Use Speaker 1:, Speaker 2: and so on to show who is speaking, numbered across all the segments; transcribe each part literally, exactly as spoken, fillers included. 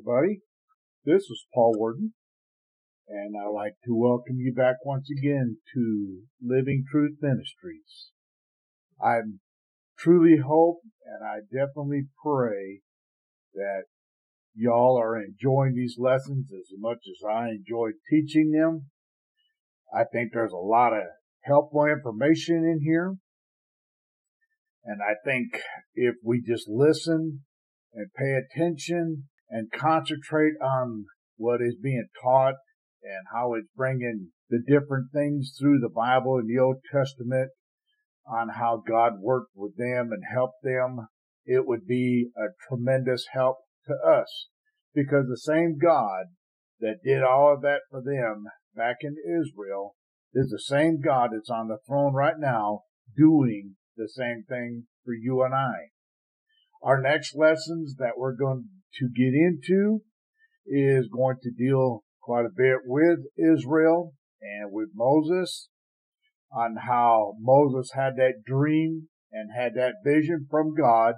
Speaker 1: everybody. This is Paul Worden, and I'd like to welcome you back once again to Living Truth Ministries. I truly hope and I definitely pray that y'all are enjoying these lessons as much as I enjoy teaching them. I think there's a lot of helpful information in here, and I think if we just listen and pay attention and concentrate on what is being taught and how it's bringing the different things through the Bible and the Old Testament on how God worked with them and helped them, it would be a tremendous help to us, because the same God that did all of that for them back in Israel is the same God that's on the throne right now doing the same thing for you and I. Our next lessons that we're going to get into is going to deal quite a bit with Israel and with Moses, on how Moses had that dream and had that vision from God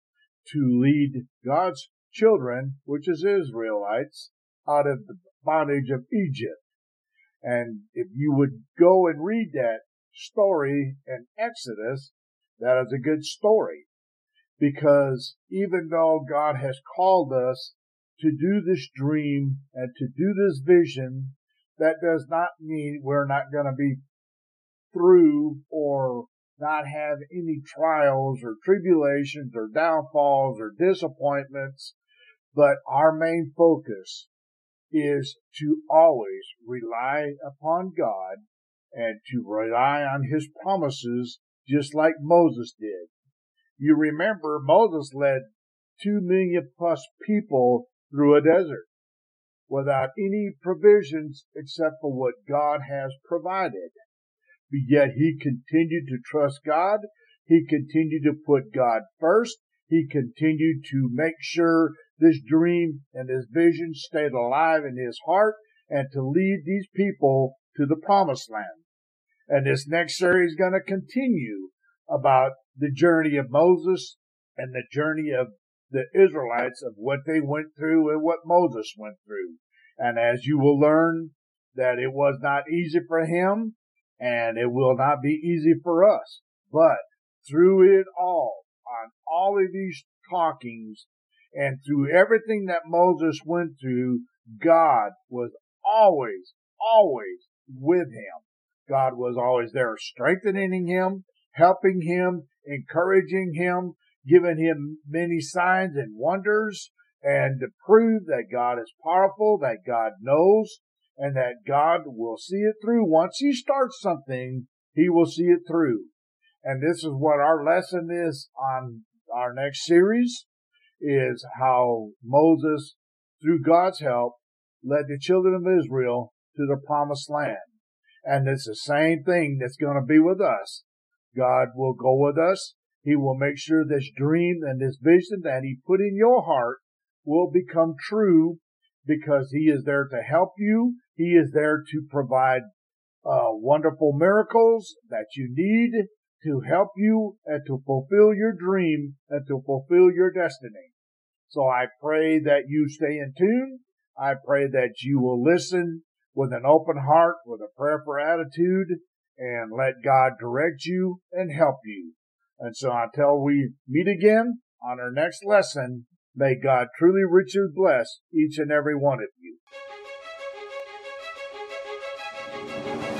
Speaker 1: to lead God's children, which is Israelites, out of the bondage of Egypt. And if you would go and read that story in Exodus, that is a good story. Because even though God has called us to do this dream and to do this vision, that does not mean we're not going to be through or not have any trials or tribulations or downfalls or disappointments. But our main focus is to always rely upon God and to rely on His promises, just like Moses did. You remember Moses led two million plus people through a desert without any provisions except for what God has provided. But yet he continued to trust God. He continued to put God first. He continued to make sure this dream and this vision stayed alive in his heart and to lead these people to the promised land. And this next series is going to continue about the journey of Moses and the journey of the Israelites, of what they went through and what Moses went through. And as you will learn, that it was not easy for him and it will not be easy for us. But through it all, on all of these talkings and through everything that Moses went through, God was always, always with him. God was always there strengthening him, helping him, encouraging him, giving him many signs and wonders, and to prove that God is powerful, that God knows, and that God will see it through. Once he starts something, he will see it through. And this is what our lesson is on our next series, is how Moses, through God's help, led the children of Israel to the promised land. And it's the same thing that's going to be with us. God will go with us. He will make sure this dream and this vision that he put in your heart will become true, because he is there to help you. He is there to provide uh, wonderful miracles that you need to help you and to fulfill your dream and to fulfill your destiny. So I pray that you stay in tune. I pray that you will listen with an open heart, with a prayerful attitude, and let God direct you and help you. And so until we meet again on our next lesson, may God truly richly bless each and every one of you.